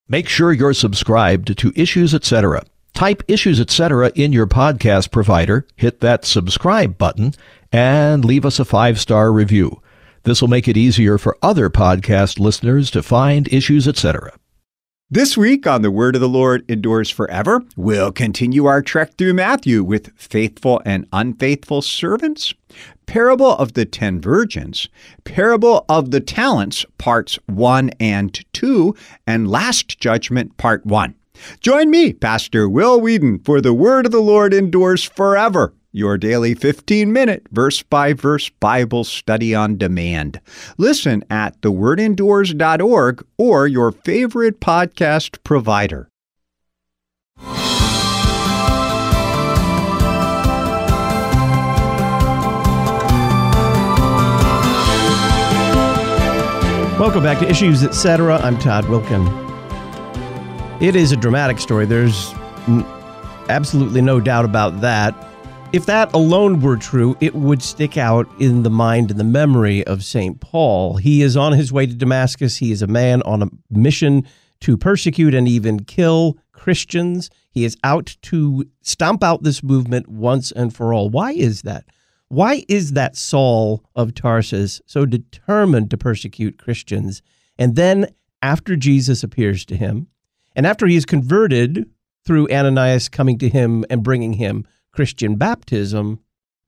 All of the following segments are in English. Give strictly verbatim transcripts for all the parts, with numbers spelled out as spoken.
Make sure you're subscribed to Issues Etc. Type Issues Etc. in your podcast provider, hit that subscribe button, and leave us a five-star review. This will make it easier for other podcast listeners to find Issues Etc. This week on The Word of the Lord Endures Forever, we'll continue our trek through Matthew with faithful and unfaithful servants, Parable of the Ten Virgins, Parable of the Talents, Parts one and two, and Last Judgment, Part one. Join me, Pastor Will Whedon, for The Word of the Lord Endures Forever, your daily fifteen-minute verse-by-verse Bible study on demand. Listen at the word endures dot org or your favorite podcast provider. Welcome back to Issues Etc. I'm Todd Wilkin. It is a dramatic story. There's n- absolutely no doubt about that. If that alone were true, it would stick out in the mind and the memory of Saint Paul. He is on his way to Damascus. He is a man on a mission to persecute and even kill Christians. He is out to stomp out this movement once and for all. Why is that? Why is that Saul of Tarsus so determined to persecute Christians? And then after Jesus appears to him, and after he is converted through Ananias coming to him and bringing him Christian baptism,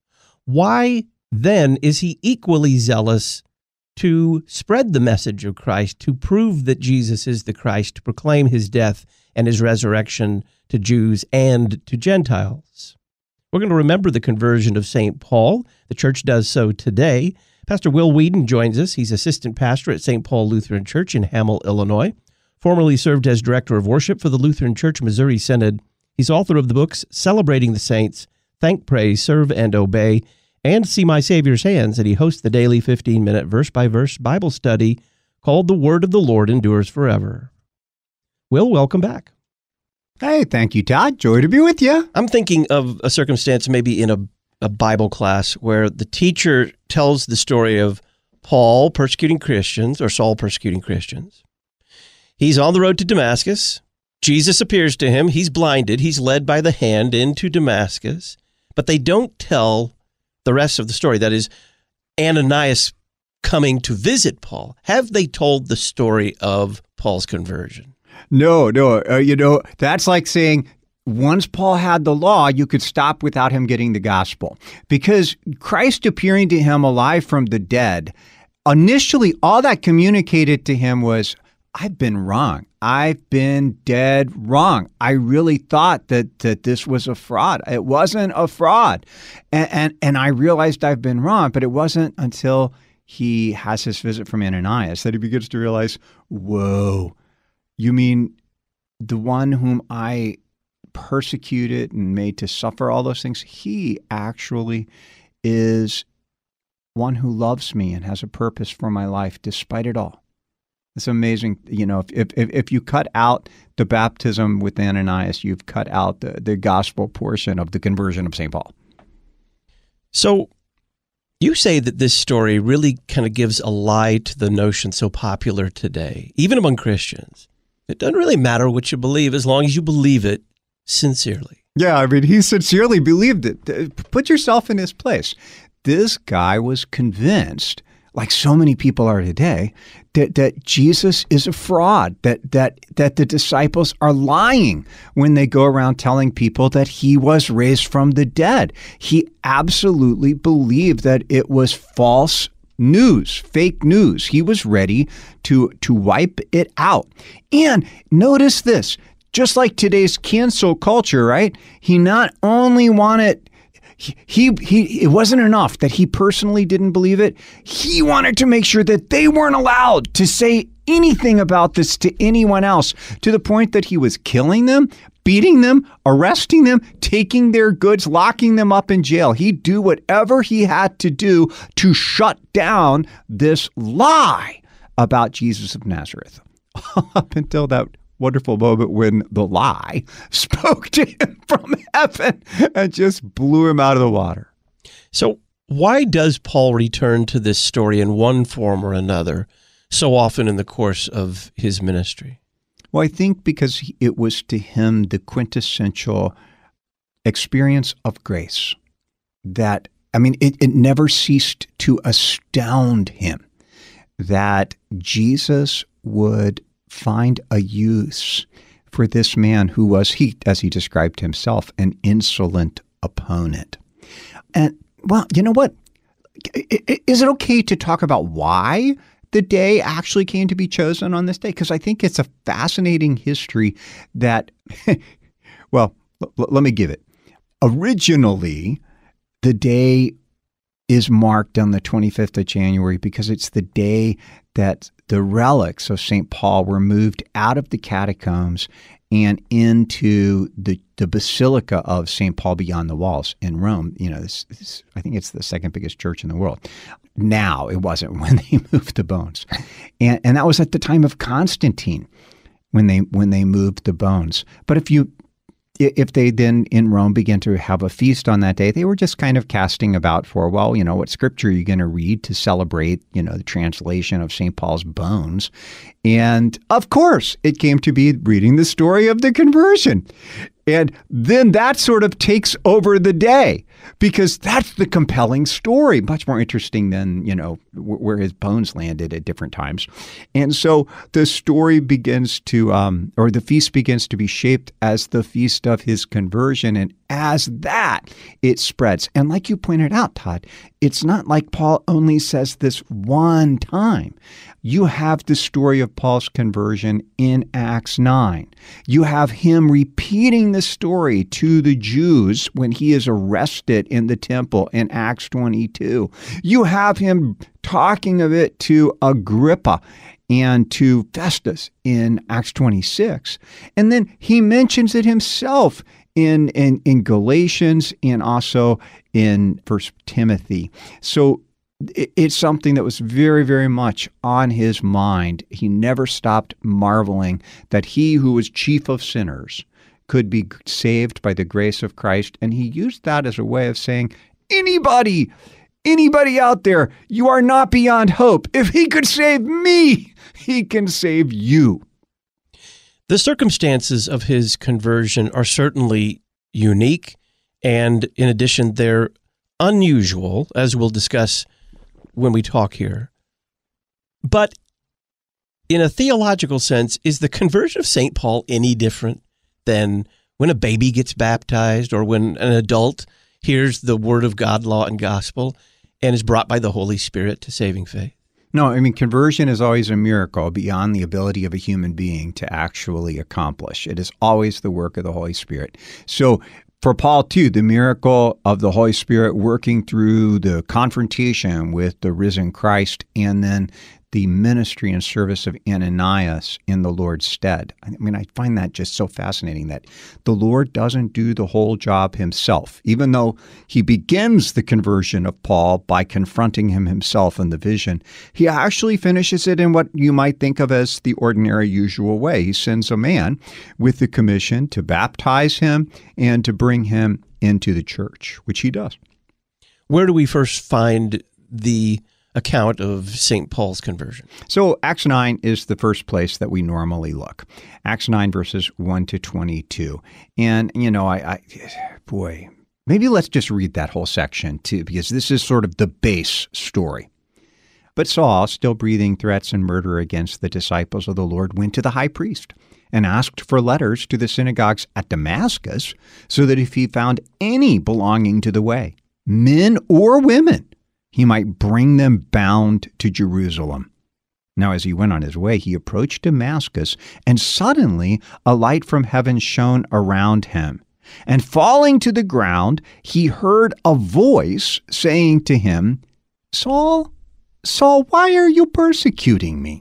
why then is he equally zealous to spread the message of Christ, to prove that Jesus is the Christ, to proclaim his death and his resurrection to Jews and to Gentiles? We're going to remember the conversion of Saint Paul. The church does so today. Pastor Will Whedon joins us. He's assistant pastor at Saint Paul Lutheran Church in Hamel, Illinois. Formerly served as director of worship for the Lutheran Church Missouri Synod. He's author of the books Celebrating the Saints, Thank, Praise, Serve, and Obey, and See My Savior's Hands, and he hosts the daily fifteen-minute verse-by-verse Bible study called The Word of the Lord Endures Forever. Will, welcome back. Hey, thank you, Todd. Joy to be with you. I'm thinking of a circumstance maybe in a, a Bible class where the teacher tells the story of Paul persecuting Christians, or Saul persecuting Christians. He's on the road to Damascus. Jesus appears to him. He's blinded. He's led by the hand into Damascus. But they don't tell the rest of the story. That is, Ananias coming to visit Paul. Have they told the story of Paul's conversion? No, no. Uh, you know, that's like saying once Paul had the law, you could stop without him getting the gospel. Because Christ appearing to him alive from the dead, initially all that communicated to him was, I've been wrong. I've been dead wrong. I really thought that, that this was a fraud. It wasn't a fraud. And, and and I realized I've been wrong, but it wasn't until he has his visit from Ananias that he begins to realize, whoa, you mean the one whom I persecuted and made to suffer all those things? He actually is one who loves me and has a purpose for my life despite it all. It's amazing, you know, if, if if you cut out the baptism with Ananias, you've cut out the, the gospel portion of the conversion of Saint Paul. So you say that this story really kind of gives a lie to the notion so popular today, even among Christians. It doesn't really matter what you believe as long as you believe it sincerely. Yeah, I mean, he sincerely believed it. Put yourself in his place. This guy was convinced, like so many people are today, that, that Jesus is a fraud, that that that the disciples are lying when they go around telling people that he was raised from the dead. He absolutely believed that it was false news, fake news. He was ready to, to wipe it out. And notice this, just like today's cancel culture, right? He not only wanted He, he, he, it wasn't enough that he personally didn't believe it. He wanted to make sure that they weren't allowed to say anything about this to anyone else, to the point that he was killing them, beating them, arresting them, taking their goods, locking them up in jail. He'd do whatever he had to do to shut down this lie about Jesus of Nazareth. Up until that wonderful moment when the lie spoke to him from heaven and just blew him out of the water. So why does Paul return to this story in one form or another so often in the course of his ministry? Well, I think because it was to him the quintessential experience of grace that, I mean, it, it never ceased to astound him that Jesus would find a use for this man who was, he, as he described himself, an insolent opponent. And, well, you know what? Is it okay to talk about why the day actually came to be chosen on this day? Because I think it's a fascinating history that, well, l- let me give it. Originally, the day is marked on the twenty-fifth of January because it's the day that the relics of Saint Paul were moved out of the catacombs and into the, the Basilica of Saint Paul beyond the walls in Rome. You know, this, this, I think it's the second biggest church in the world. Now, it wasn't when they moved the bones. And, and that was at the time of Constantine when they when they moved the bones. But if you If they then in Rome began to have a feast on that day, they were just kind of casting about for, well, you know, what scripture are you going to read to celebrate, you know, the translation of Saint Paul's bones? And of course, it came to be reading the story of the conversion. And then that sort of takes over the day because that's the compelling story, much more interesting than, you know, w- where his bones landed at different times. And so the story begins to, um, or the feast begins to be shaped as the feast of his conversion. And as that, it spreads. And like you pointed out, Todd, it's not like Paul only says this one time. You have the story of Paul's conversion in Acts nine. You have him repeating the story to the Jews when he is arrested in the temple in Acts twenty-two. You have him talking of it to Agrippa and to Festus in Acts twenty-six. And then he mentions it himself in, in, in Galatians and also in First Timothy. So it's something that was very, very much on his mind. He never stopped marveling that he who was chief of sinners could be saved by the grace of Christ. And he used that as a way of saying, anybody, anybody out there, you are not beyond hope. If he could save me, he can save you. The circumstances of his conversion are certainly unique. And in addition, they're unusual, as we'll discuss when we talk here. But in a theological sense, is the conversion of Saint Paul any different than when a baby gets baptized or when an adult hears the word of God, law, and gospel and is brought by the Holy Spirit to saving faith? No, I mean, conversion is always a miracle beyond the ability of a human being to actually accomplish. It is always the work of the Holy Spirit. So for Paul, too, the miracle of the Holy Spirit working through the confrontation with the risen Christ and then the ministry and service of Ananias in the Lord's stead. I mean, I find that just so fascinating that the Lord doesn't do the whole job himself, even though he begins the conversion of Paul by confronting him himself in the vision. He actually finishes it in what you might think of as the ordinary, usual way. He sends a man with the commission to baptize him and to bring him into the church, which he does. Where do we first find the account of Saint Paul's conversion? So Acts nine is the first place that we normally look. Acts nine, verses one to twenty-two. And, you know, I, I boy, maybe let's just read that whole section too, because this is sort of the base story. But Saul, still breathing threats and murder against the disciples of the Lord, went to the high priest and asked for letters to the synagogues at Damascus, so that if he found any belonging to the way, men or women, he might bring them bound to Jerusalem. Now, as he went on his way, he approached Damascus, and suddenly a light from heaven shone around him. And falling to the ground, he heard a voice saying to him, "Saul, Saul, why are you persecuting me?"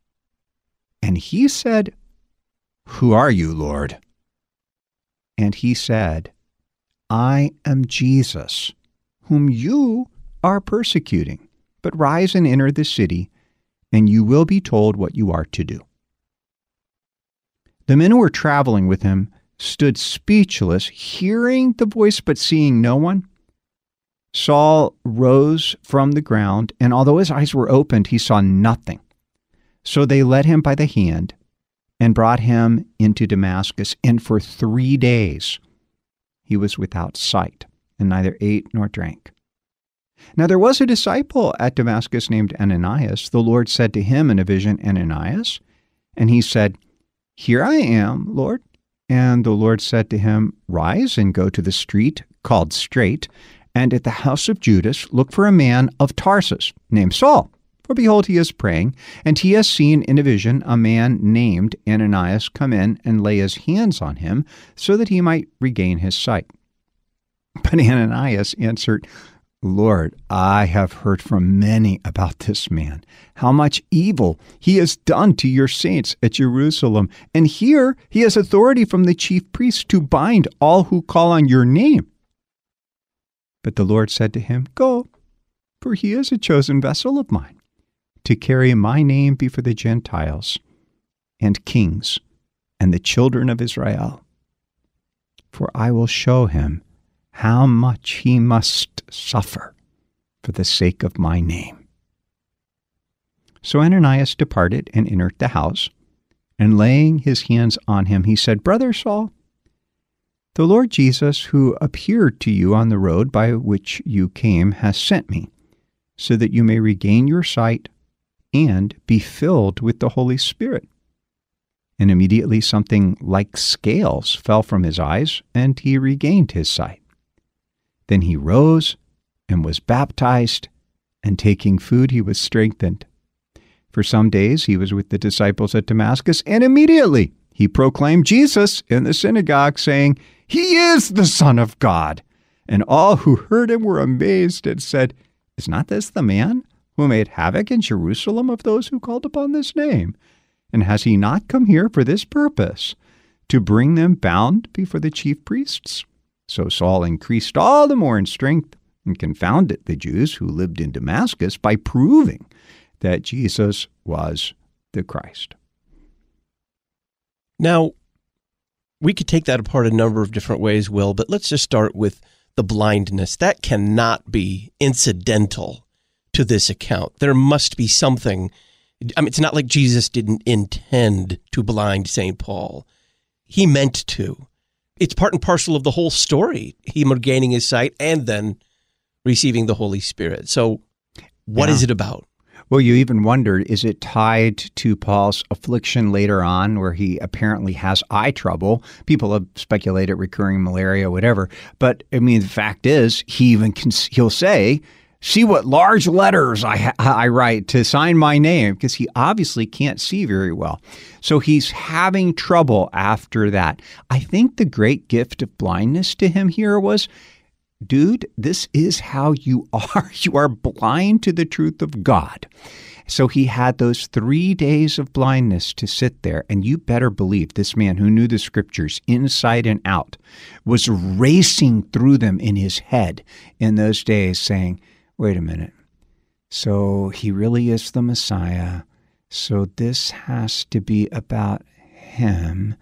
And he said, "Who are you, Lord?" And he said, "I am Jesus, whom you are persecuting. But rise and enter the city, and you will be told what you are to do." The men who were traveling with him stood speechless, hearing the voice but seeing no one. Saul rose from the ground, and although his eyes were opened, he saw nothing. So they led him by the hand and brought him into Damascus. And for three days he was without sight, and neither ate nor drank. Now there was a disciple at Damascus named Ananias. The Lord said to him in a vision, Ananias. And he said, Here I am, Lord. And the Lord said to him, Rise and go to the street called Straight, and at the house of Judas look for a man of Tarsus named Saul. For behold, he is praying, and he has seen in a vision a man named Ananias come in and lay his hands on him so that he might regain his sight. But Ananias answered, Lord, I have heard from many about this man, how much evil he has done to your saints at Jerusalem. And here he has authority from the chief priests to bind all who call on your name. But the Lord said to him, Go, for he is a chosen vessel of mine, to carry my name before the Gentiles and kings and the children of Israel. For I will show him how much he must suffer for the sake of my name. So Ananias departed and entered the house, and laying his hands on him, he said, Brother Saul, the Lord Jesus, who appeared to you on the road by which you came, has sent me, so that you may regain your sight and be filled with the Holy Spirit. And immediately something like scales fell from his eyes, and he regained his sight. Then he rose and was baptized, and taking food he was strengthened. For some days he was with the disciples at Damascus, and immediately he proclaimed Jesus in the synagogue, saying, He is the Son of God. And all who heard him were amazed and said, Is not this the man who made havoc in Jerusalem of those who called upon this name? And has he not come here for this purpose, to bring them bound before the chief priests? So Saul increased all the more in strength and confounded the Jews who lived in Damascus by proving that Jesus was the Christ. Now, we could take that apart a number of different ways, Will, but let's just start with the blindness. That cannot be incidental to this account. There must be something. I mean, it's not like Jesus didn't intend to blind Saint Paul. He meant to. It's part and parcel of the whole story, him regaining his sight and then receiving the Holy Spirit. So what yeah. is it about? Well, you even wondered, is it tied to Paul's affliction later on where he apparently has eye trouble? People have speculated recurring malaria, whatever. But, I mean, the fact is, he even can, he'll say, see what large letters I, ha- I write to sign my name, because he obviously can't see very well. So he's having trouble after that. I think the great gift of blindness to him here was, dude, this is how you are. You are blind to the truth of God. So he had those three days of blindness to sit there, and you better believe this man who knew the scriptures inside and out was racing through them in his head in those days saying, wait a minute. So he really is the Messiah. So this has to be about him.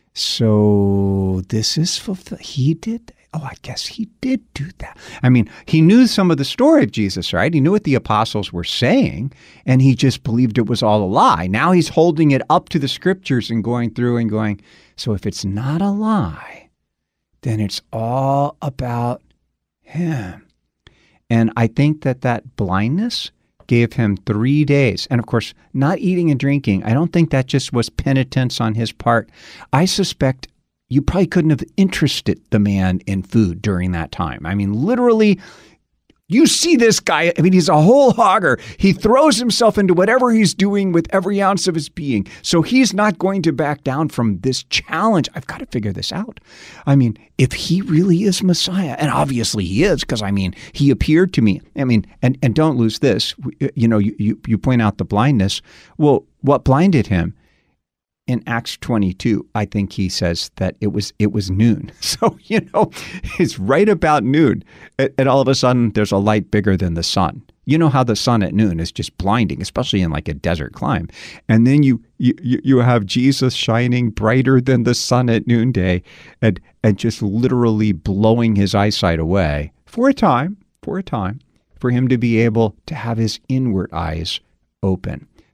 So this is fulfilled. He did. Oh, I guess he did do that. I mean, he knew some of the story of Jesus, right? He knew what the apostles were saying, and he just believed it was all a lie. Now he's holding it up to the scriptures and going through and going, so if it's not a lie, then it's all about him. And I think that that blindness gave him three days. And of course, not eating and drinking, I don't think that just was penitence on his part. I suspect you probably couldn't have interested the man in food during that time. I mean, literally, you see this guy, I mean, he's a whole hogger. He throws himself into whatever he's doing with every ounce of his being. So he's not going to back down from this challenge. I've got to figure this out. I mean, if he really is Messiah, and obviously he is, because I mean, he appeared to me. I mean, and, and don't lose this. You know, you, you, you point out the blindness. Well, what blinded him? In Acts twenty-two, I think he says that it was it was noon. So, you know, it's right about noon. And, and all of a sudden, there's a light bigger than the sun. You know how the sun at noon is just blinding, especially in like a desert climb. And then you you, you have Jesus shining brighter than the sun at noonday and, and just literally blowing his eyesight away for a time, for a time, for him to be able to have his inward eyes open.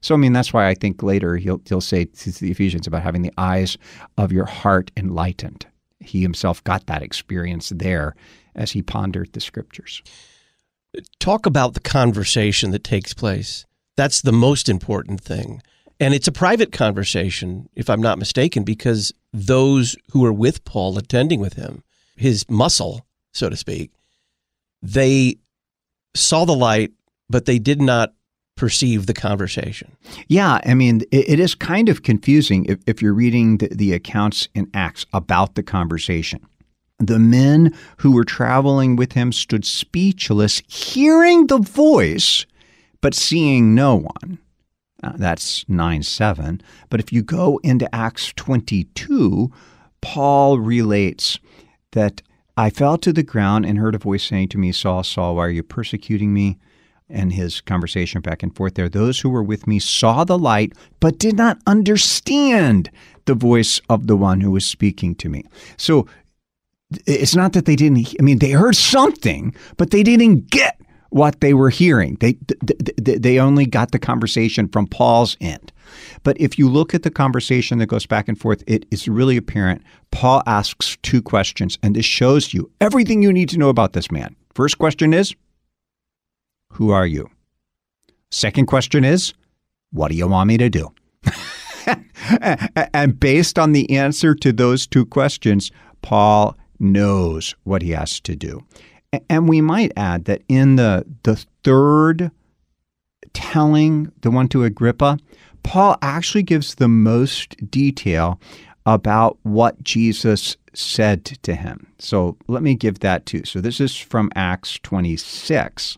So, I mean, that's why I think later he'll, he'll say to the Ephesians about having the eyes of your heart enlightened. He himself got that experience there as he pondered the scriptures. Talk about the conversation that takes place. That's the most important thing. And it's a private conversation, if I'm not mistaken, because those who are with Paul, attending with him, his muscle, so to speak, they saw the light, but they did not perceive the conversation. Yeah, I mean, it, it is kind of confusing if, if you're reading the, the accounts in Acts about the conversation. The men who were traveling with him stood speechless, hearing the voice, but seeing no one. Uh, that's nine seven. But if you go into Acts twenty-two, Paul relates that I fell to the ground and heard a voice saying to me, Saul, Saul, why are you persecuting me? And his conversation back and forth there. Those who were with me saw the light, but did not understand the voice of the one who was speaking to me. So it's not that they didn't, I mean, they heard something, but they didn't get what they were hearing. They, they, they only got the conversation from Paul's end. But if you look at the conversation that goes back and forth, it is really apparent. Paul asks two questions, and this shows you everything you need to know about this man. First question is, who are you? Second question is, what do you want me to do? And based on the answer to those two questions, Paul knows what he has to do. And we might add that in the, the third telling, the one to Agrippa, Paul actually gives the most detail about what Jesus said to him. So let me give that too. So this is from Acts twenty-six.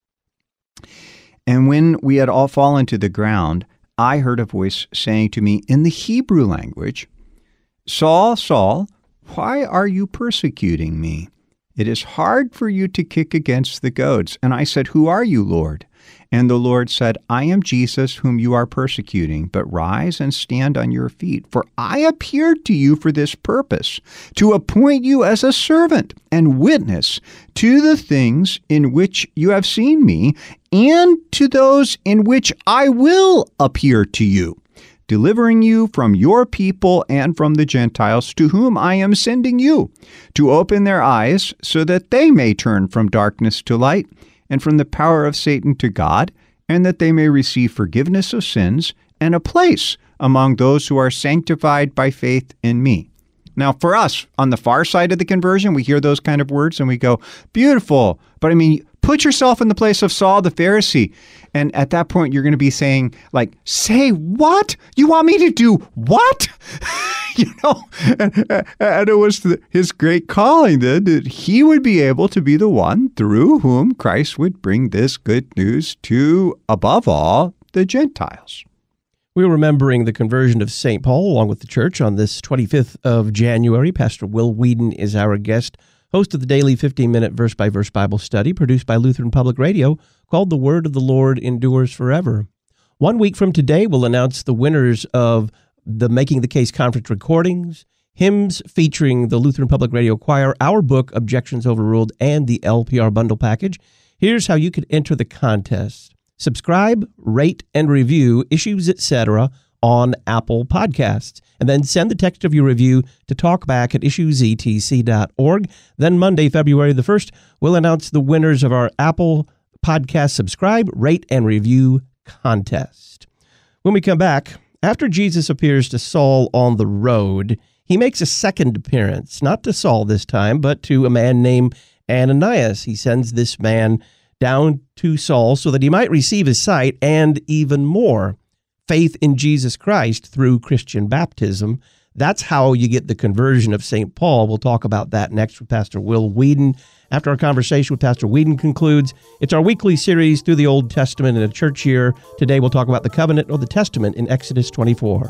And when we had all fallen to the ground, I heard a voice saying to me in the Hebrew language, Saul, Saul, why are you persecuting me? It is hard for you to kick against the goads. And I said, who are you, Lord? And the Lord said, I am Jesus whom you are persecuting, but rise and stand on your feet. For I appeared to you for this purpose, to appoint you as a servant and witness to the things in which you have seen me, and to those in which I will appear to you, delivering you from your people and from the Gentiles to whom I am sending you, to open their eyes so that they may turn from darkness to light and from the power of Satan to God, and that they may receive forgiveness of sins and a place among those who are sanctified by faith in me. Now, for us, on the far side of the conversion, we hear those kind of words and we go, beautiful. But I mean, put yourself in the place of Saul the Pharisee. And at that point, you're going to be saying, like, say what? You want me to do what? You know, and, and it was the, his great calling then that he would be able to be the one through whom Christ would bring this good news to, above all, the Gentiles. We're remembering the conversion of Saint Paul along with the church on this twenty-fifth of January. Pastor Will Whedon is our guest, host of the daily fifteen-minute verse-by-verse Bible study produced by Lutheran Public Radio called The Word of the Lord Endures Forever. One week from today, we'll announce the winners of the Making the Case conference recordings, hymns featuring the Lutheran Public Radio Choir, our book, Objections Overruled, and the L P R bundle package. Here's how you could enter the contest. Subscribe, rate, and review Issues, et cetera on Apple Podcasts. And then send the text of your review to talkback at issues e t c dot org. Then Monday, February the first, we'll announce the winners of our Apple Podcast Subscribe, Rate, and Review contest. When we come back, after Jesus appears to Saul on the road, he makes a second appearance, not to Saul this time, but to a man named Ananias. He sends this man down to Saul so that he might receive his sight and even more faith in Jesus Christ through Christian baptism. That's how you get the conversion of Saint Paul. We'll talk about that next with Pastor Will Whedon. After our conversation with Pastor Whedon concludes, it's our weekly series through the Old Testament in a church year. Today we'll talk about the covenant or the testament in Exodus twenty-four.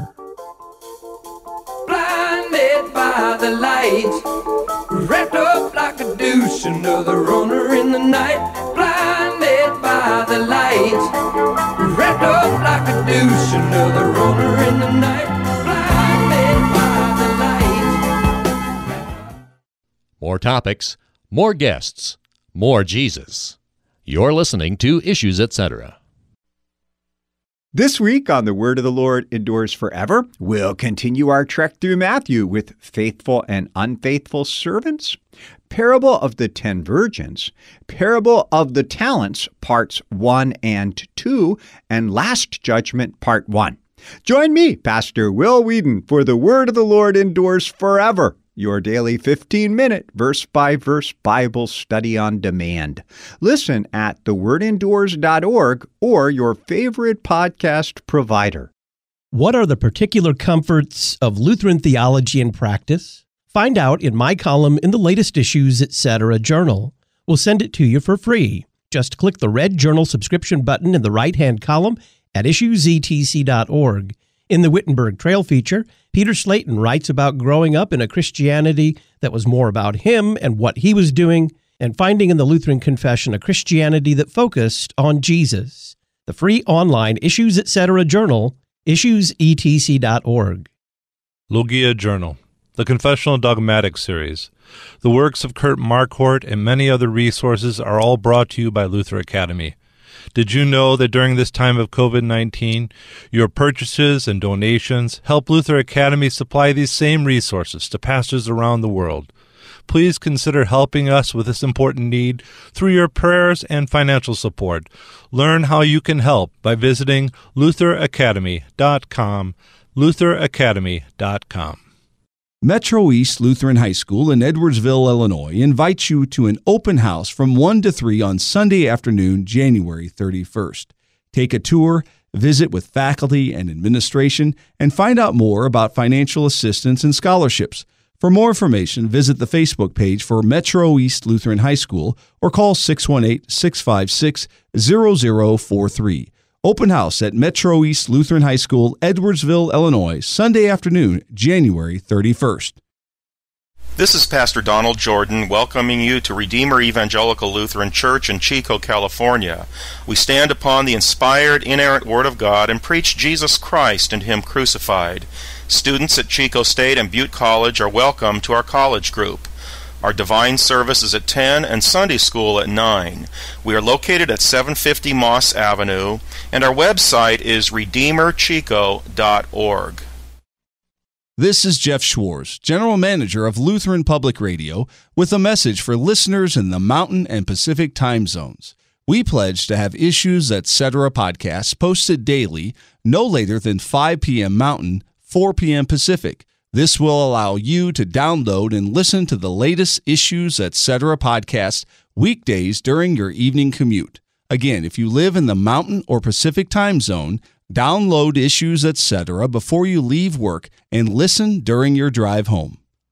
Blinded by the light, wrapped up like a douche, another runner in the night. Blinded by the light, wrapped up like a douche, another runner in the night. Blinded by the light. More topics, more guests, more Jesus. You're listening to Issues, et cetera. This week on The Word of the Lord Endures Forever, we'll continue our trek through Matthew with faithful and unfaithful servants, Parable of the Ten Virgins, Parable of the Talents, Parts one and two, and Last Judgment, Part one. Join me, Pastor Will Whedon, for The Word of the Lord Endures Forever, your daily fifteen-minute verse-by-verse Bible study on demand. Listen at the word endures dot org or your favorite podcast provider. What are the particular comforts of Lutheran theology and practice? Find out in my column in the latest Issues, et cetera journal. We'll send it to you for free. Just click the red journal subscription button in the right-hand column at issues e t c dot org. In the Wittenberg Trail feature, Peter Slayton writes about growing up in a Christianity that was more about him and what he was doing, and finding in the Lutheran Confession a Christianity that focused on Jesus. The free online Issues, et cetera journal, issues e t c dot org. Logia Journal, the Confessional Dogmatic Series. The works of Kurt Marquardt and many other resources are all brought to you by Luther Academy. Did you know that during this time of covid nineteen, your purchases and donations help Luther Academy supply these same resources to pastors around the world? Please consider helping us with this important need through your prayers and financial support. Learn how you can help by visiting luther academy dot com, luther academy dot com. Metro East Lutheran High School in Edwardsville, Illinois, invites you to an open house from one to three on Sunday afternoon, January thirty-first. Take a tour, visit with faculty and administration, and find out more about financial assistance and scholarships. For more information, visit the Facebook page for Metro East Lutheran High School or call six one eight, six five six, zero zero four three. Open house at Metro East Lutheran High School, Edwardsville, Illinois, Sunday afternoon, January thirty-first. This is Pastor Donald Jordan welcoming you to Redeemer Evangelical Lutheran Church in Chico, California. We stand upon the inspired, inerrant Word of God and preach Jesus Christ and Him crucified. Students at Chico State and Butte College are welcome to our college group. Our divine service is at ten and Sunday school at nine. We are located at seven fifty Moss Avenue, and our website is redeemer chico dot org. This is Jeff Schwartz, General Manager of Lutheran Public Radio, with a message for listeners in the Mountain and Pacific time zones. We pledge to have Issues, et cetera podcasts posted daily, no later than five p.m. Mountain, four p.m. Pacific. This will allow you to download and listen to the latest Issues, et cetera podcast weekdays during your evening commute. Again, if you live in the Mountain or Pacific time zone, download Issues, et cetera before you leave work and listen during your drive home.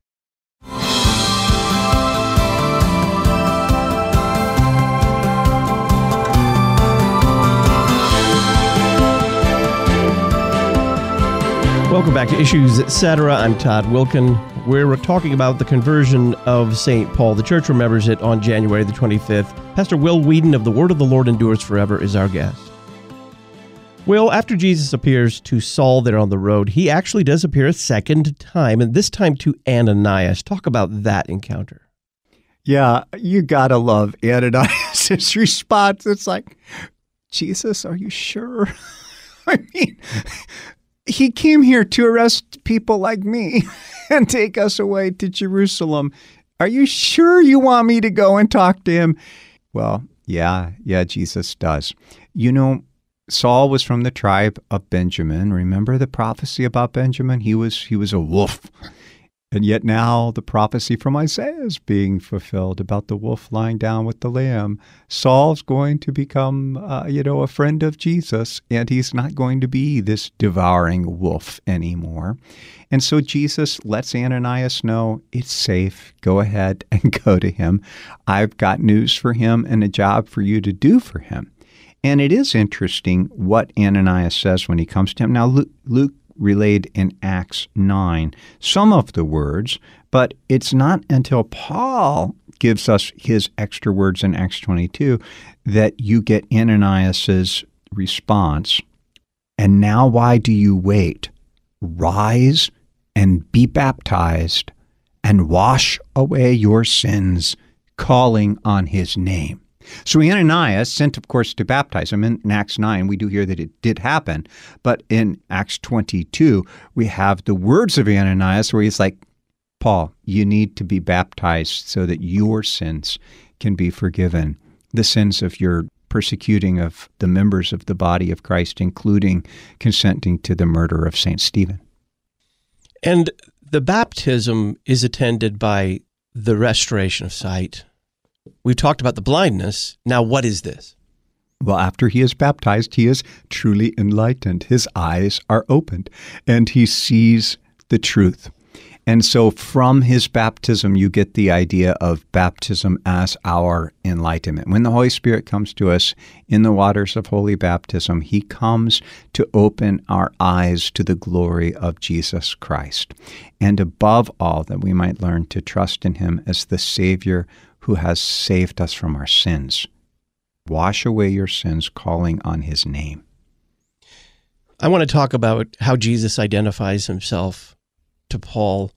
Welcome back to Issues, et cetera. I'm Todd Wilkin. We're talking about the conversion of Saint Paul. The church remembers it on January the twenty-fifth. Pastor Will Whedon of The Word of the Lord Endures Forever is our guest. Will, after Jesus appears to Saul there on the road, he actually does appear a second time, and this time to Ananias. Talk about that encounter. Yeah, you gotta love Ananias' response. It's like, Jesus, are you sure? I mean, he came here to arrest people like me and take us away to Jerusalem. Are you sure you want me to go and talk to him? Well, yeah, yeah, Jesus does. You know, Saul was from the tribe of Benjamin. Remember the prophecy about Benjamin? He was he was a wolf. And yet now the prophecy from Isaiah is being fulfilled about the wolf lying down with the lamb. Saul's going to become, uh, you know, a friend of Jesus, and he's not going to be this devouring wolf anymore. And so Jesus lets Ananias know it's safe. Go ahead and go to him. I've got news for him and a job for you to do for him. And it is interesting what Ananias says when he comes to him. Now, Luke, Luke relayed in Acts nine some of the words, but it's not until Paul gives us his extra words in Acts twenty-two that you get Ananias's response. And now why do you wait? Rise and be baptized and wash away your sins, calling on his name. So Ananias sent, of course, to baptize him. In, in Acts nine, we do hear that it did happen. But in Acts twenty-two, we have the words of Ananias where he's like, Paul, you need to be baptized so that your sins can be forgiven. The sins of your persecuting of the members of the body of Christ, including consenting to the murder of Saint Stephen. And the baptism is attended by the restoration of sight. We've talked about the blindness. Now, what is this? Well, after he is baptized, he is truly enlightened. His eyes are opened, and he sees the truth. And so from his baptism, you get the idea of baptism as our enlightenment. When the Holy Spirit comes to us in the waters of holy baptism, he comes to open our eyes to the glory of Jesus Christ. And above all, that we might learn to trust in him as the Savior who has saved us from our sins. Wash away your sins, calling on his name. I want to talk about how Jesus identifies himself to Paul,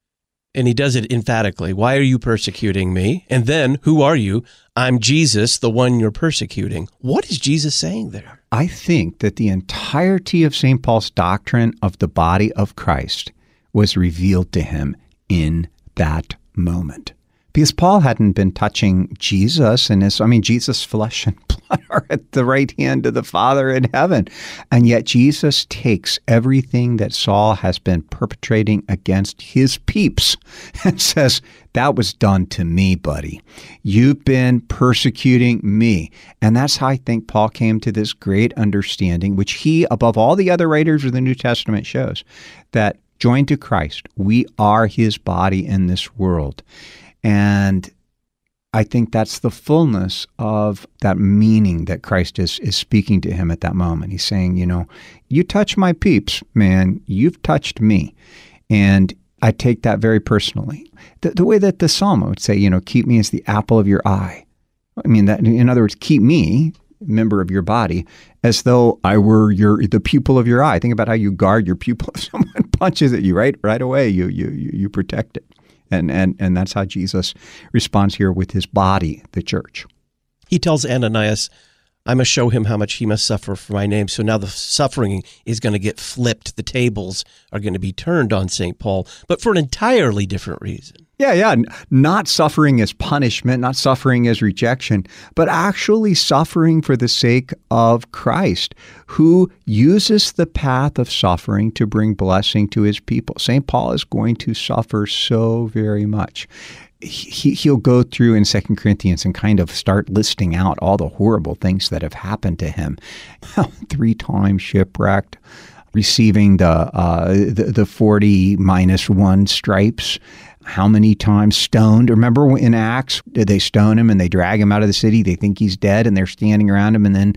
and he does it emphatically. Why are you persecuting me? And then, who are you? I'm Jesus, the one you're persecuting. What is Jesus saying there? I think that the entirety of Saint Paul's doctrine of the body of Christ was revealed to him in that moment. Because Paul hadn't been touching Jesus and his, I mean, Jesus' flesh and blood are at the right hand of the Father in heaven. And yet Jesus takes everything that Saul has been perpetrating against his peeps and says, that was done to me, buddy. You've been persecuting me. And that's how I think Paul came to this great understanding, which he, above all the other writers of the New Testament, shows, that joined to Christ, we are his body in this world. And I think that's the fullness of that meaning that Christ is is speaking to him at that moment. He's saying, you know, you touch my peeps, man, you've touched me. And I take that very personally. The, the way that the psalm would say, you know, keep me as the apple of your eye. I mean, that in other words, keep me, member of your body, as though I were your the pupil of your eye. Think about how you guard your pupil. If someone punches at you, right, right away, you you you, you protect it. And, and and that's how Jesus responds here with his body, the church. He tells Ananias, I must show him how much he must suffer for my name. So now the suffering is going to get flipped. The tables are going to be turned on Saint Paul, but for an entirely different reason. Yeah, yeah. Not suffering as punishment, not suffering as rejection, but actually suffering for the sake of Christ, who uses the path of suffering to bring blessing to his people. Saint Paul is going to suffer so very much. He, he'll go through in Second Corinthians and kind of start listing out all the horrible things that have happened to him. Three times shipwrecked, receiving the, uh, the, the forty minus one stripes. How many times stoned? Remember in Acts, did they stone him and they drag him out of the city? They think he's dead and they're standing around him, and then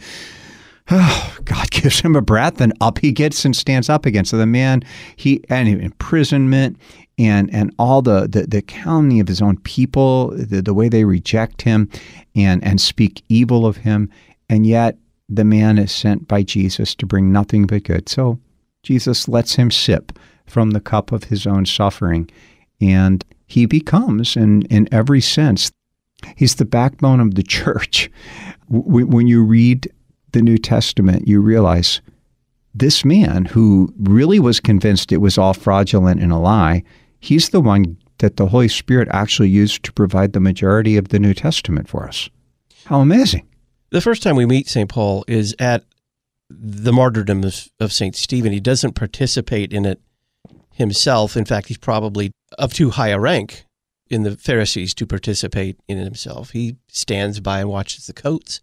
oh, God gives him a breath and up he gets and stands up again. So the man, he and imprisonment and and all the, the, the calumny of his own people, the, the way they reject him and, and speak evil of him. And yet the man is sent by Jesus to bring nothing but good. So Jesus lets him sip from the cup of his own suffering. And he becomes, in, in every sense, he's the backbone of the church. W- when you read the New Testament, you realize this man who really was convinced it was all fraudulent and a lie, he's the one that the Holy Spirit actually used to provide the majority of the New Testament for us. How amazing. The first time we meet Saint Paul is at the martyrdom of, of Saint Stephen. He doesn't participate in it himself. In fact, he's probably of too high a rank in the Pharisees to participate in it himself. He stands by and watches the coats.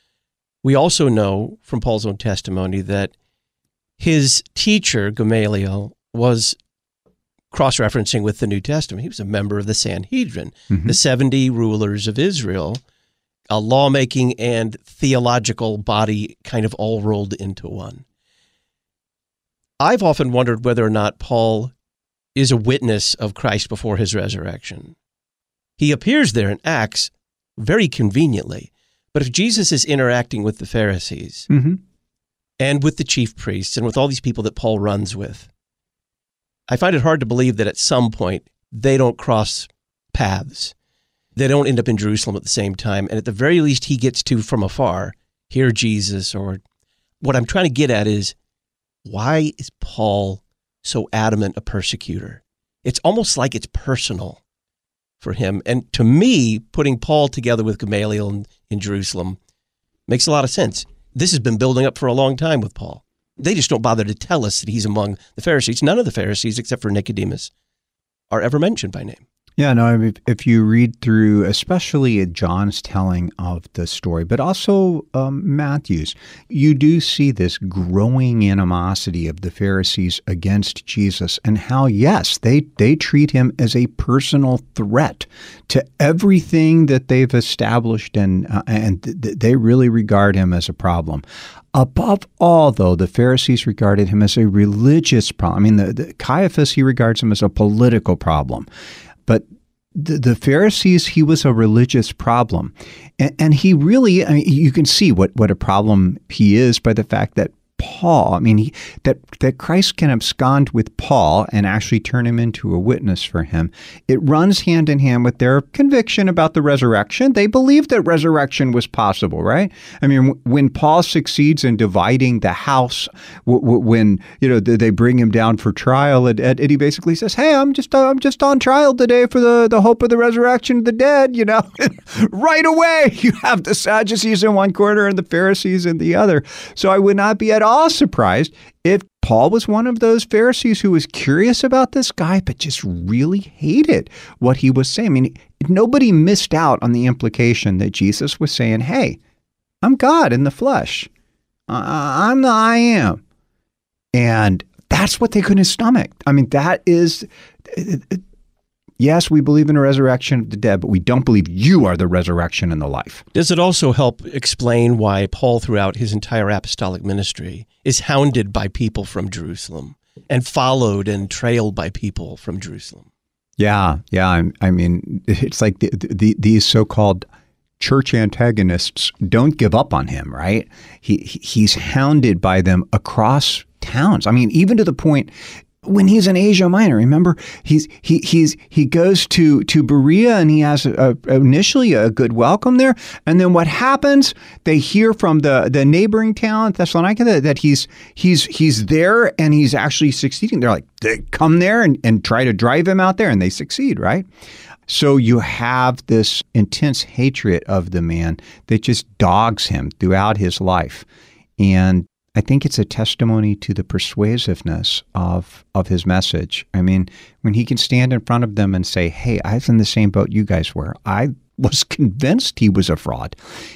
We also know from Paul's own testimony that his teacher, Gamaliel, was cross-referencing with the New Testament. He was a member of the Sanhedrin, mm-hmm. the seventy rulers of Israel, a lawmaking and theological body kind of all rolled into one. I've often wondered whether or not Paul is a witness of Christ before his resurrection. He appears there in Acts very conveniently, but if Jesus is interacting with the Pharisees mm-hmm. and with the chief priests and with all these people that Paul runs with, I find it hard to believe that at some point they don't cross paths. they don't end up in Jerusalem at the same time. And at the very least, he gets to, from afar, hear Jesus. Or what I'm trying to get at is, why is Paul so adamant a persecutor? It's almost like it's personal for him. And to me, putting Paul together with Gamaliel in, in Jerusalem makes a lot of sense. This has been building up for a long time with Paul. They just don't bother to tell us that he's among the Pharisees. None of the Pharisees, except for Nicodemus, are ever mentioned by name. Yeah, no, I mean, if you read through, especially John's telling of the story, but also um, Matthew's, you do see this growing animosity of the Pharisees against Jesus and how, yes, they, they treat him as a personal threat to everything that they've established, and, uh, and th- they really regard him as a problem. Above all, though, the Pharisees regarded him as a religious problem. I mean, the, the Caiaphas, he regards him as a political problem. But the, the Pharisees, he was a religious problem. And, and he really, I mean, you can see what, what a problem he is by the fact that Paul, I mean, he, that, that Christ can abscond with Paul and actually turn him into a witness for him. It runs hand in hand with their conviction about the resurrection. They believed that resurrection was possible, right? I mean, when Paul succeeds in dividing the house, w- w- when, you know, they bring him down for trial, and, and he basically says, hey, I'm just I'm just on trial today for the, the hope of the resurrection of the dead, you know. Right away, you have the Sadducees in one corner and the Pharisees in the other. So I would not be at all all surprised if Paul was one of those Pharisees who was curious about this guy, but just really hated what he was saying. I mean, nobody missed out on the implication that Jesus was saying, hey, I'm God in the flesh. Uh, I'm the I am. And that's what they couldn't stomach. I mean, that is... It, it, yes, we believe in a resurrection of the dead, but we don't believe you are the resurrection and the life. Does it also help explain why Paul, throughout his entire apostolic ministry, is hounded by people from Jerusalem and followed and trailed by people from Jerusalem? Yeah, yeah. I, I mean, it's like the, the, these so-called church antagonists don't give up on him, right? He He's hounded by them across towns. I mean, even to the point... when he's in Asia Minor, remember, he's he he's he goes to to Berea and he has a, a, initially a good welcome there, and then what happens? They hear from the, the neighboring town Thessalonica that, that he's he's he's there and he's actually succeeding. They're like, they come there and, and try to drive him out there, and they succeed, right? So you have this intense hatred of the man that just dogs him throughout his life, and I think it's a testimony to the persuasiveness of of his message. I mean, when he can stand in front of them and say, hey, I was in the same boat you guys were. I was convinced he was a fraud.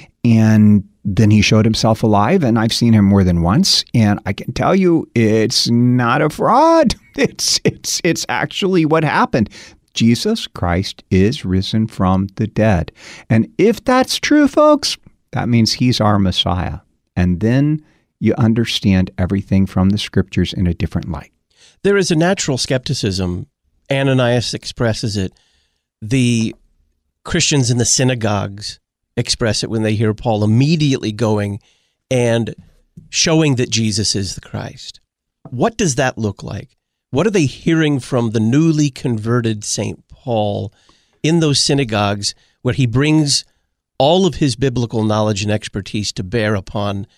And then he showed himself alive, and I've seen him more than once. And I can tell you, it's not a fraud. It's it's it's actually what happened. Jesus Christ is risen from the dead. And if that's true, folks, that means he's our Messiah. And then you understand everything from the scriptures in a different light. There is a natural skepticism. Ananias expresses it. The Christians in the synagogues express it when they hear Paul immediately going and showing that Jesus is the Christ. What does that look like? What are they hearing from the newly converted Saint Paul in those synagogues where he brings all of his biblical knowledge and expertise to bear upon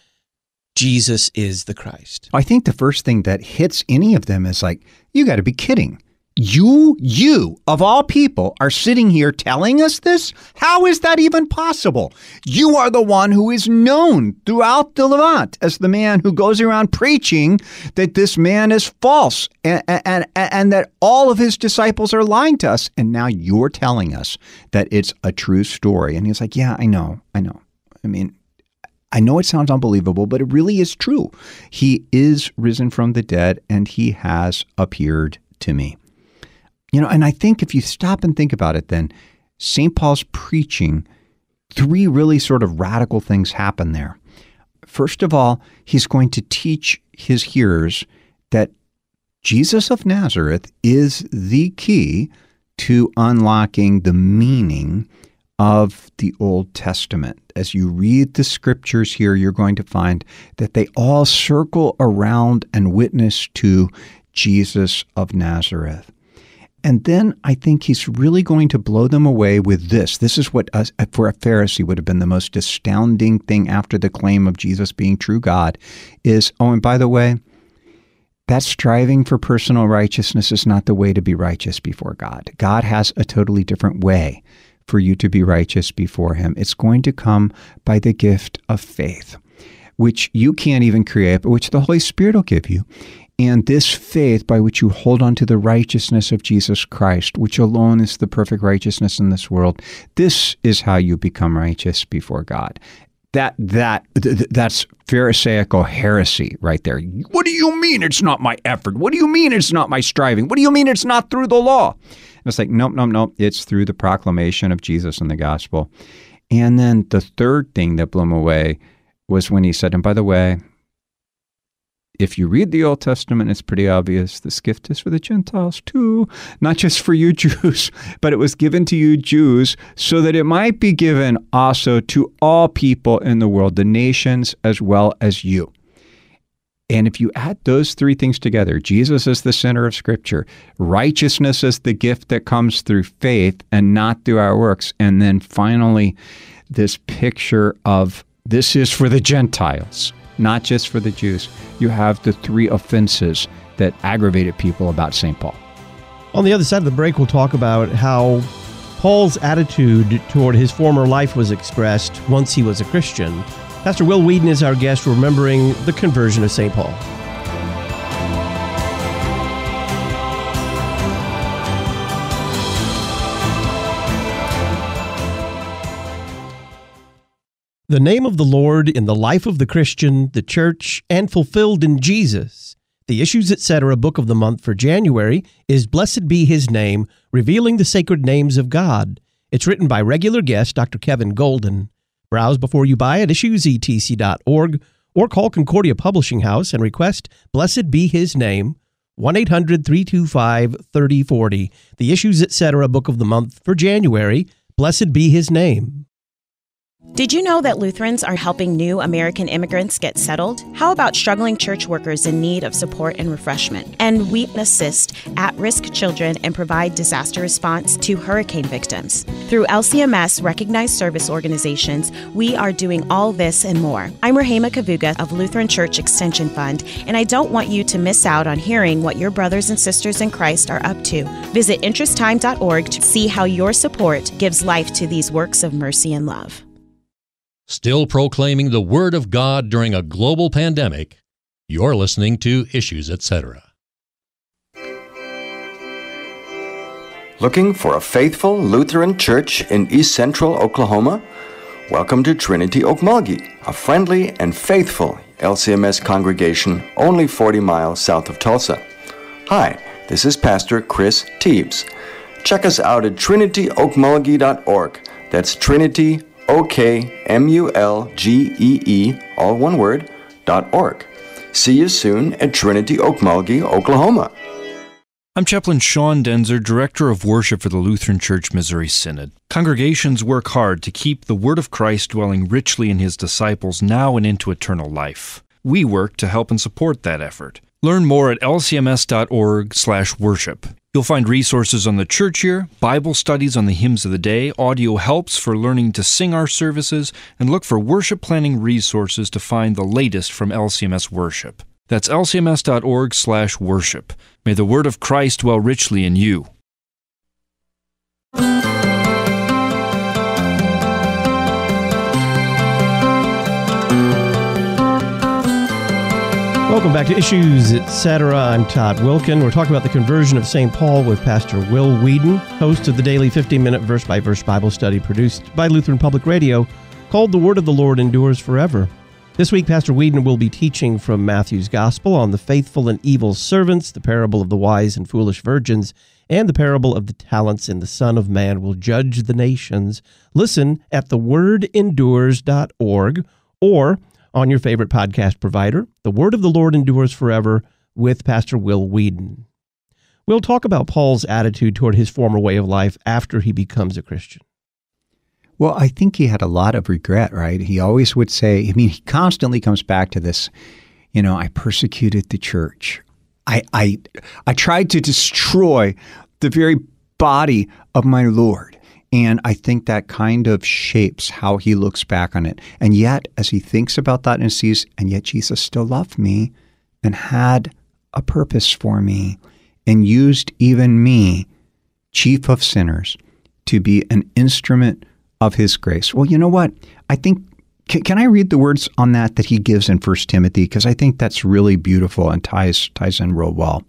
Jesus is the Christ? I think the first thing that hits any of them is like, you got to be kidding. You, you, of all people, are sitting here telling us this? How is that even possible? You are the one who is known throughout the Levant as the man who goes around preaching that this man is false and, and, and that all of his disciples are lying to us. And now you're telling us that it's a true story. And he's like, yeah, I know, I know. I mean, I know it sounds unbelievable, but it really is true. He is risen from the dead, and he has appeared to me. You know, and I think if you stop and think about it, then Saint Paul's preaching, three really sort of radical things happen there. First of all, he's going to teach his hearers that Jesus of Nazareth is the key to unlocking the meaning of the Old Testament. As you read the scriptures here, you're going to find that they all circle around and witness to Jesus of Nazareth. And then I think he's really going to blow them away with this. This is what, uh, for a Pharisee, would have been the most astounding thing after the claim of Jesus being true God is, oh, and by the way, that striving for personal righteousness is not the way to be righteous before God. God has a totally different way for you to be righteous before him. It's going to come by the gift of faith, which you can't even create, but which the Holy Spirit will give you. And this faith by which you hold on to the righteousness of Jesus Christ, which alone is the perfect righteousness in this world, this is how you become righteous before God. That that th- that's Pharisaical heresy right there. What do you mean it's not my effort? What do you mean it's not my striving? What do you mean it's not through the law? And it's like, nope, nope, nope. It's through the proclamation of Jesus and the gospel. And then the third thing that blew him away was when he said, and by the way, if you read the Old Testament, it's pretty obvious this gift is for the Gentiles too, not just for you Jews, but it was given to you Jews so that it might be given also to all people in the world, the nations as well as you. And if you add those three things together, Jesus is the center of Scripture, righteousness is the gift that comes through faith and not through our works, and then finally this picture of this is for the Gentiles, not just for the Jews. You have the three offenses that aggravated people about Saint Paul. On the other side of the break, we'll talk about how Paul's attitude toward his former life was expressed once he was a Christian. Pastor Will Weedon is our guest, remembering the conversion of Saint Paul. The name of the Lord in the life of the Christian, the church, and fulfilled in Jesus. The Issues, et cetera book of the month for January is Blessed Be His Name, Revealing the Sacred Names of God. It's written by regular guest Doctor Kevin Golden. Browse before you buy at issues e t c dot org or call Concordia Publishing House and request Blessed Be His Name, one eight hundred three two five three oh four oh. The Issues, et cetera book of the month for January, Blessed Be His Name. Did you know that Lutherans are helping new American immigrants get settled? How about struggling church workers in need of support and refreshment? And we assist at-risk children and provide disaster response to hurricane victims. Through L C M S recognized service organizations, we are doing all this and more. I'm Rahema Kavuga of Lutheran Church Extension Fund, and I don't want you to miss out on hearing what your brothers and sisters in Christ are up to. Visit interest time dot org to see how your support gives life to these works of mercy and love. Still proclaiming the Word of God during a global pandemic, you're listening to Issues, et cetera. Looking for a faithful Lutheran church in East Central Oklahoma? Welcome to Trinity Okmulgee, a friendly and faithful L C M S congregation only forty miles south of Tulsa. Hi, this is Pastor Chris Teebs. Check us out at trinity okmulgee dot org. That's Trinity O K M U L G E E, all one word, dot org. See you soon at Trinity Okmulgee, Oklahoma. I'm Chaplain Sean Denzer, Director of Worship for the Lutheran Church Missouri Synod. Congregations work hard to keep the Word of Christ dwelling richly in His disciples now and into eternal life. We work to help and support that effort. Learn more at l c m s dot org slash worship. You'll find resources on the church year, Bible studies on the hymns of the day, audio helps for learning to sing our services, and look for worship planning resources to find the latest from L C M S worship. That's l c m s dot org slash worship. May the word of Christ dwell richly in you. Welcome back to Issues, et cetera. I'm Todd Wilkin. We're talking about the conversion of Saint Paul with Pastor Will Weedon, host of the daily fifteen-minute verse-by-verse Bible study produced by Lutheran Public Radio, called The Word of the Lord Endures Forever. This week, Pastor Weedon will be teaching from Matthew's Gospel on the faithful and evil servants, the parable of the wise and foolish virgins, and the parable of the talents, and the Son of Man will judge the nations. Listen at the word endures dot org or on your favorite podcast provider. The Word of the Lord Endures Forever with Pastor Will Weedon. We'll talk about Paul's attitude toward his former way of life after he becomes a Christian. Well, I think he had a lot of regret, right? He always would say, I mean, he constantly comes back to this, you know, I persecuted the church. I I, I tried to destroy the very body of my Lord. And I think that kind of shapes how he looks back on it. And yet, as he thinks about that and sees, and yet Jesus still loved me and had a purpose for me and used even me, chief of sinners, to be an instrument of his grace. Well, you know what? I think, can, can I read the words on that that he gives in First Timothy? Because I think that's really beautiful and ties, ties in real well.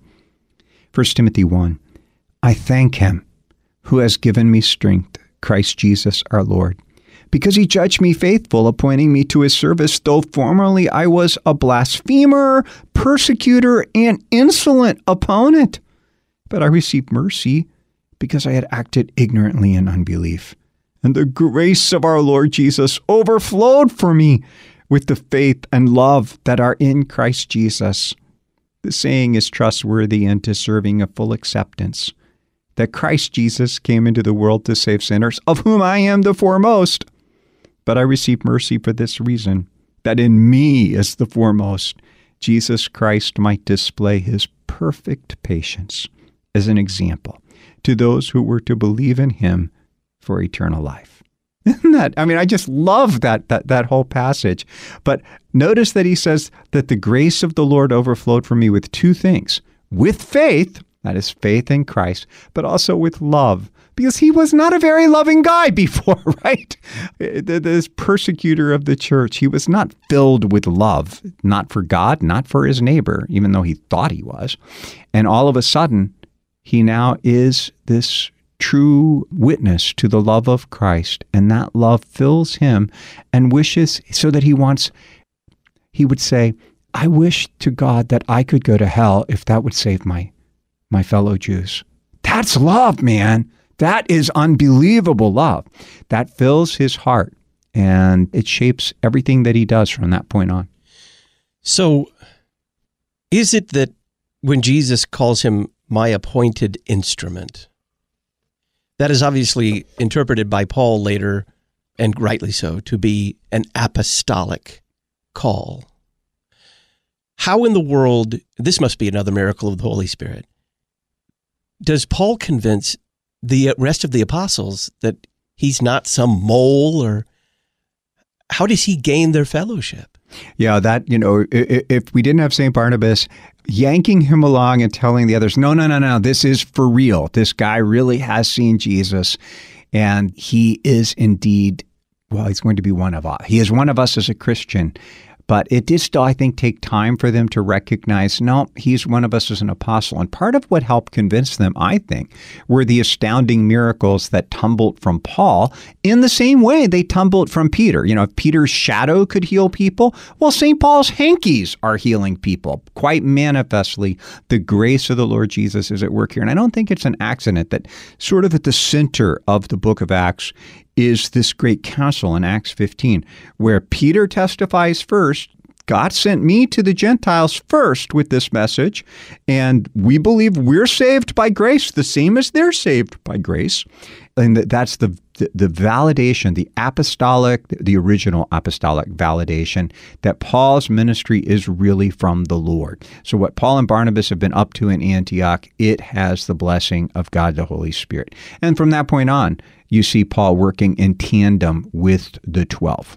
First Timothy one, I thank him who has given me strength, Christ Jesus our Lord, because he judged me faithful, appointing me to his service, though formerly I was a blasphemer, persecutor, and insolent opponent. But I received mercy because I had acted ignorantly in unbelief. And the grace of our Lord Jesus overflowed for me with the faith and love that are in Christ Jesus. The saying is trustworthy and deserving of full acceptance, that Christ Jesus came into the world to save sinners, of whom I am the foremost. But I received mercy for this reason, that in me as the foremost, Jesus Christ might display his perfect patience as an example to those who were to believe in him for eternal life. Isn't that, I mean, I just love that, that, that whole passage. But notice that he says that the grace of the Lord overflowed for me with two things, with faith, that is faith in Christ, but also with love, because he was not a very loving guy before, right? This persecutor of the church, he was not filled with love, not for God, not for his neighbor, even though he thought he was. And all of a sudden, he now is this true witness to the love of Christ, and that love fills him and wishes, so that he wants, he would say, I wish to God that I could go to hell if that would save my my fellow Jews. That's love, man. That is unbelievable love. That fills his heart, and it shapes everything that he does from that point on. So is it that when Jesus calls him my appointed instrument, that is obviously interpreted by Paul later, and rightly so, to be an apostolic call? How in the world, this must be another miracle of the Holy Spirit, does Paul convince the rest of the apostles that he's not some mole, or how does he gain their fellowship? Yeah, that, you know, if we didn't have Saint Barnabas yanking him along and telling the others, no, no, no, no, this is for real. This guy really has seen Jesus, and he is indeed, well, he's going to be one of us. He is one of us as a Christian. But it did still, I think, take time for them to recognize, no, he's one of us as an apostle. And part of what helped convince them, I think, were the astounding miracles that tumbled from Paul in the same way they tumbled from Peter. You know, if Peter's shadow could heal people, well, Saint Paul's hankies are healing people. Quite manifestly, the grace of the Lord Jesus is at work here. And I don't think it's an accident that sort of at the center of the book of Acts is this great council in Acts fifteen, where Peter testifies first, God sent me to the Gentiles first with this message, and we believe we're saved by grace, the same as they're saved by grace. And that's the, the, the validation, the apostolic, the original apostolic validation that Paul's ministry is really from the Lord. So what Paul and Barnabas have been up to in Antioch, it has the blessing of God the Holy Spirit. And from that point on, you see Paul working in tandem with the twelve.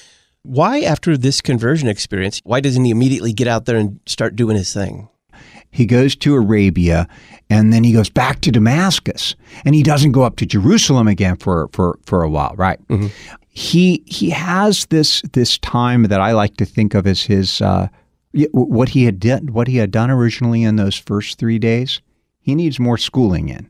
Why, after this conversion experience, why doesn't he immediately get out there and start doing his thing? He goes to Arabia, and then he goes back to Damascus, and he doesn't go up to Jerusalem again for for, for a while, right? Mm-hmm. He he has this this time that I like to think of as his uh, what he had did, what he had done originally in those first three days. He needs more schooling in,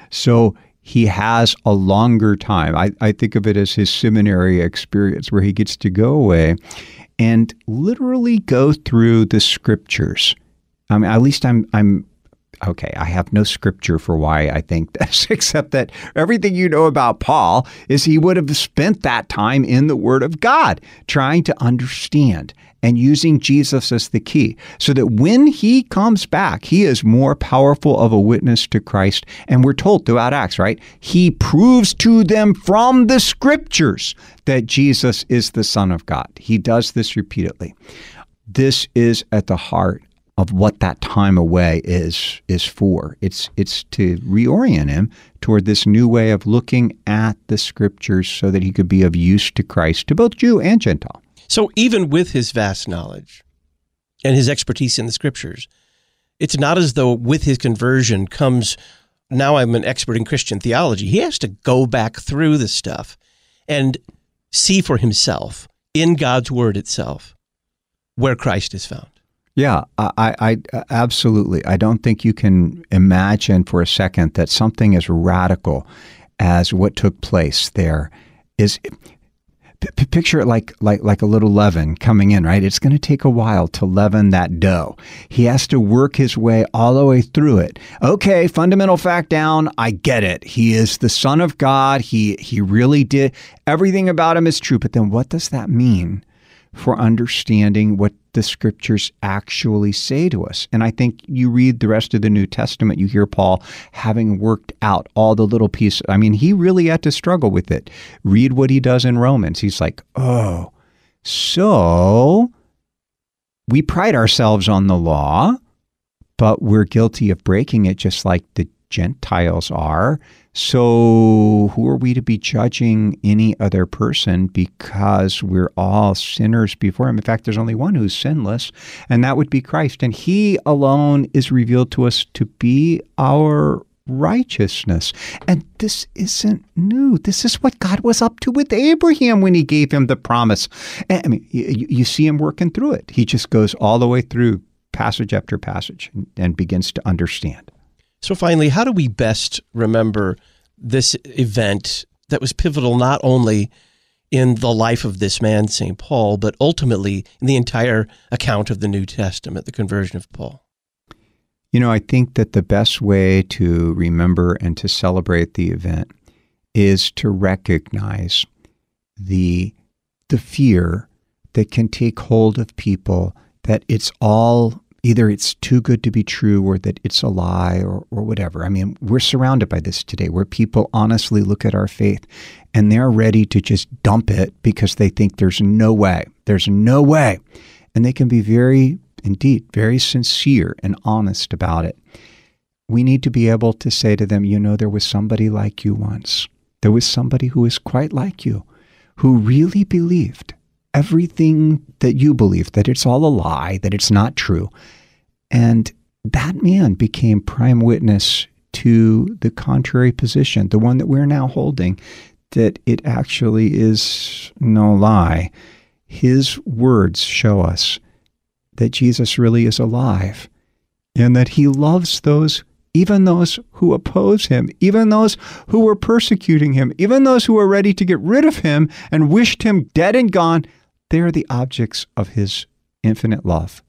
so he has a longer time. I, I think of it as his seminary experience, where he gets to go away and literally go through the scriptures. I mean, at least I'm, I'm okay, I have no scripture for why I think this, except that everything you know about Paul is he would have spent that time in the Word of God, trying to understand and using Jesus as the key, so that when he comes back, he is more powerful of a witness to Christ. And we're told throughout Acts, right? He proves to them from the scriptures that Jesus is the Son of God. He does this repeatedly. This is at the heart of what that time away is is for. It's it's to reorient him toward this new way of looking at the Scriptures so that he could be of use to Christ, to both Jew and Gentile. So even with his vast knowledge and his expertise in the Scriptures, it's not as though with his conversion comes, now I'm an expert in Christian theology. He has to go back through this stuff and see for himself in God's Word itself where Christ is found. Yeah, I, I absolutely. I don't think you can imagine for a second that something as radical as what took place there is. P- picture it like like like a little leaven coming in, right? It's going to take a while to leaven that dough. He has to work his way all the way through it. Okay, fundamental fact down. I get it. He is the Son of God. He he really did. Everything about him is true. But then what does that mean for understanding what the Scriptures actually say to us? And I think you read the rest of the New Testament, you hear Paul having worked out all the little pieces. I mean, he really had to struggle with it. Read what he does in Romans. He's like, oh, so we pride ourselves on the law, but we're guilty of breaking it just like the Gentiles are. So who are we to be judging any other person because we're all sinners before him? In fact, there's only one who's sinless, and that would be Christ. And he alone is revealed to us to be our righteousness. And this isn't new. This is what God was up to with Abraham when he gave him the promise. And, I mean, you, you see him working through it. He just goes all the way through passage after passage and, and begins to understand. So finally, how do we best remember this event that was pivotal not only in the life of this man, Saint Paul, but ultimately in the entire account of the New Testament, the conversion of Paul? You know, I think that the best way to remember and to celebrate the event is to recognize the the fear that can take hold of people that it's all either it's too good to be true or that it's a lie or, or whatever. I mean, we're surrounded by this today where people honestly look at our faith and they're ready to just dump it because they think there's no way. There's no way. And they can be very, indeed, very sincere and honest about it. We need to be able to say to them, you know, there was somebody like you once. There was somebody who was quite like you, who really believed everything that you believe, that it's all a lie, that it's not true. And that man became prime witness to the contrary position, the one that we're now holding, that it actually is no lie. His words show us that Jesus really is alive and that he loves those, even those who oppose him, even those who were persecuting him, even those who were ready to get rid of him and wished him dead and gone. They are the objects of his infinite love.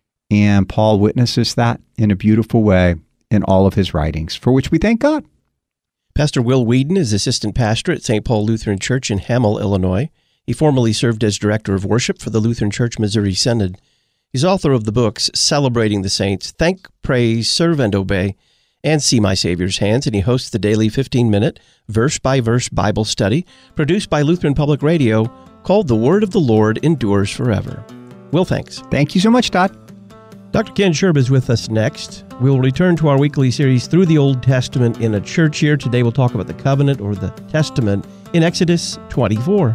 And Paul witnesses that in a beautiful way in all of his writings, for which we thank God. Pastor Will Whedon is assistant pastor at Saint Paul Lutheran Church in Hamel, Illinois. He formerly served as director of worship for the Lutheran Church Missouri Synod. He's author of the books Celebrating the Saints, Thank, Praise, Serve, and Obey, and See My Savior's Hands, and he hosts the daily fifteen-minute, verse-by-verse Bible study produced by Lutheran Public Radio called The Word of the Lord Endures Forever. Will, thanks. Thank you so much, Todd. Doctor Ken Scherb is with us next. We'll return to our weekly series through the Old Testament in a church year. Today we'll talk about the covenant or the testament in Exodus twenty-four.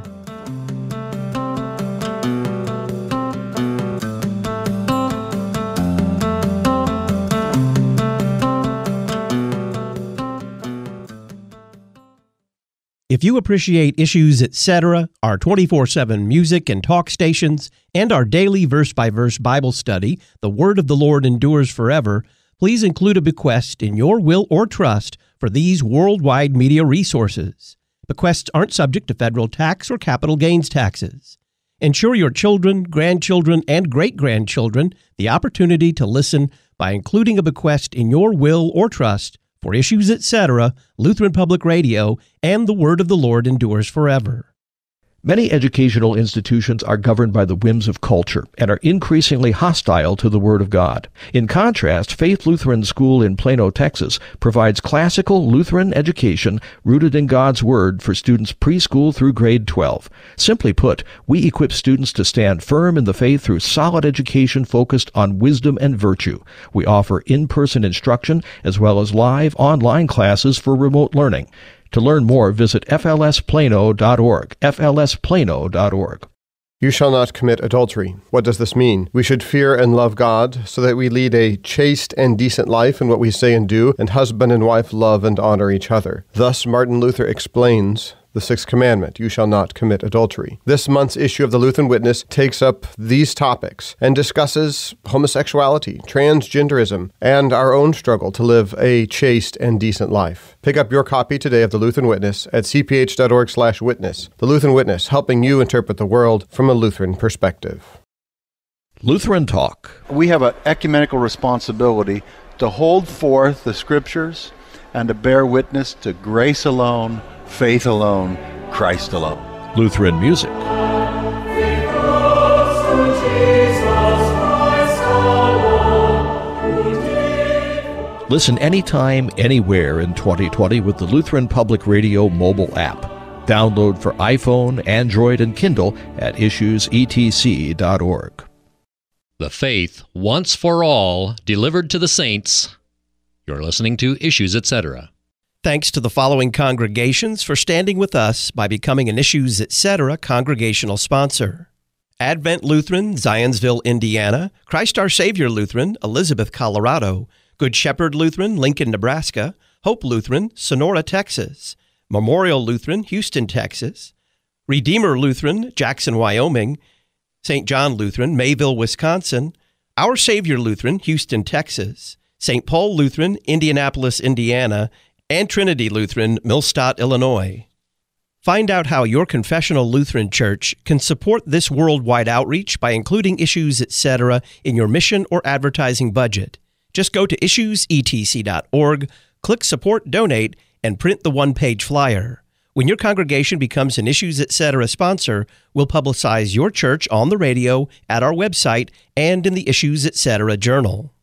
If you appreciate Issues, et cetera, our twenty-four seven music and talk stations, and our daily verse-by-verse Bible study, The Word of the Lord Endures Forever, please include a bequest in your will or trust for these worldwide media resources. Bequests aren't subject to federal tax or capital gains taxes. Ensure your children, grandchildren, and great-grandchildren the opportunity to listen by including a bequest in your will or trust for Issues, et cetera, Lutheran Public Radio, and The Word of the Lord Endures Forever. Many educational institutions are governed by the whims of culture and are increasingly hostile to the Word of God. In contrast, Faith Lutheran School in Plano, Texas, provides classical Lutheran education rooted in God's Word for students preschool through grade twelve. Simply put, we equip students to stand firm in the faith through solid education focused on wisdom and virtue. We offer in-person instruction as well as live online classes for remote learning. To learn more, visit f l s plano dot org, f l s plano dot org. You shall not commit adultery. What does this mean? We should fear and love God so that we lead a chaste and decent life in what we say and do, and husband and wife love and honor each other. Thus, Martin Luther explains the sixth commandment, you shall not commit adultery. This month's issue of the Lutheran Witness takes up these topics and discusses homosexuality, transgenderism, and our own struggle to live a chaste and decent life. Pick up your copy today of the Lutheran Witness at c p h dot org slash witness. The Lutheran Witness, helping you interpret the world from a Lutheran perspective. Lutheran Talk. We have an ecumenical responsibility to hold forth the Scriptures and to bear witness to grace alone, faith alone, Christ alone. Lutheran music. Listen anytime, anywhere in twenty twenty with the Lutheran Public Radio mobile app. Download for iPhone, Android, and Kindle at issues e t c dot org. The faith once for all delivered to the saints. You're listening to Issues, et cetera. Thanks to the following congregations for standing with us by becoming an Issues, et cetera congregational sponsor. Advent Lutheran, Zionsville, Indiana. Christ Our Savior Lutheran, Elizabeth, Colorado. Good Shepherd Lutheran, Lincoln, Nebraska. Hope Lutheran, Sonora, Texas. Memorial Lutheran, Houston, Texas. Redeemer Lutheran, Jackson, Wyoming. Saint John Lutheran, Mayville, Wisconsin. Our Savior Lutheran, Houston, Texas. Saint Paul Lutheran, Indianapolis, Indiana. And Trinity Lutheran, Millstadt, Illinois. Find out how your confessional Lutheran church can support this worldwide outreach by including Issues, et cetera in your mission or advertising budget. Just go to issues e t c dot org, click Support Donate, and print the one-page flyer. When your congregation becomes an Issues, et cetera sponsor, we'll publicize your church on the radio, at our website, and in the Issues, et cetera journal.